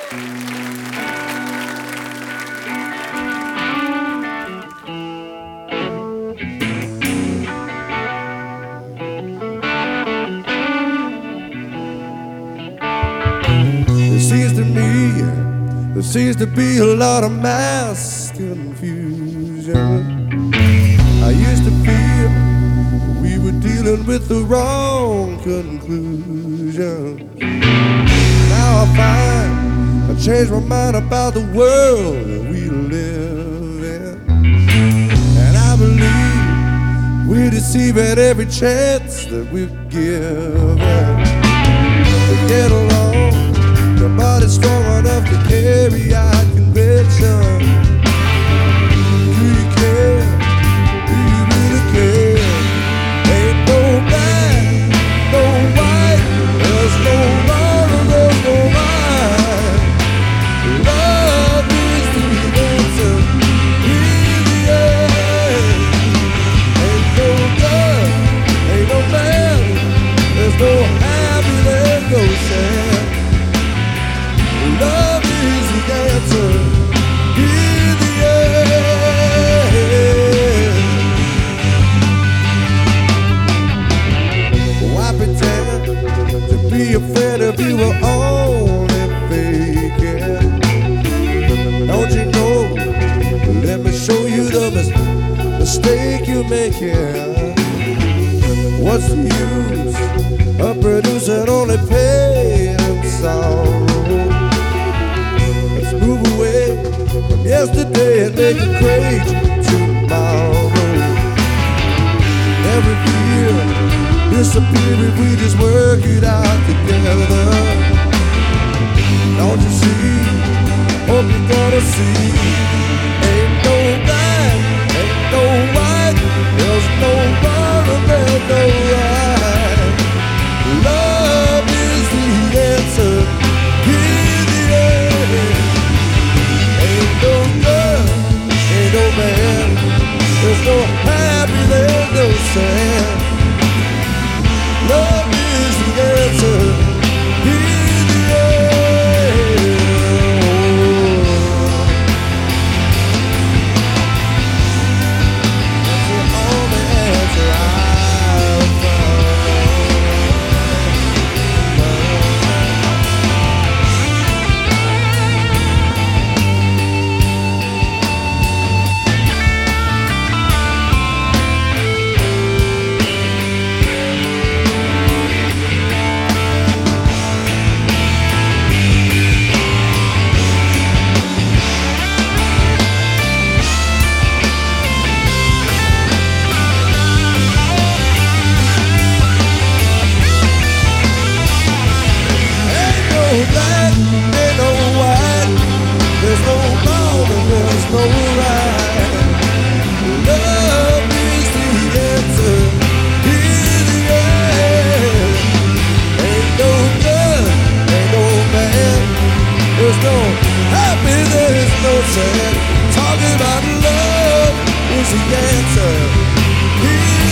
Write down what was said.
There seems to be a lot of mass confusion. I used to feel we were dealing with the wrong conclusion. Now I find I changed my mind about the world that we live in. And I believe we deceive at every chance that we're given. To get along, your body's strong enough to carry out conviction. Do you care? Do you really care? Ain't no black, no white, there's no wrong and there's no right. Love is the answer in the end. Ain't no blood, ain't no man, there's no happy, there's no sad. Love is the answer in the end. Why pretend to be a friend if you were only faking? Don't you know? Let me show you the mistake you're making. What's the use of producing only pain and sorrow? Move away from yesterday and make a great tomorrow. Every fear disappear if we just work it out together. Don't you see? Hope you're gonna see. Ain't no black, ain't no white, there's no wrong and there's no right. Love is the answer in the end. Ain't no girl, ain't no man, there's no happy, there's no sad. Love is the answer in the end. That's the only answer I've found. Black, ain't no white, there's no wrong and there's no right. Love is the answer in the end. Ain't no good, ain't no man, there's no happy, there's no sad. Talking about love is the answer.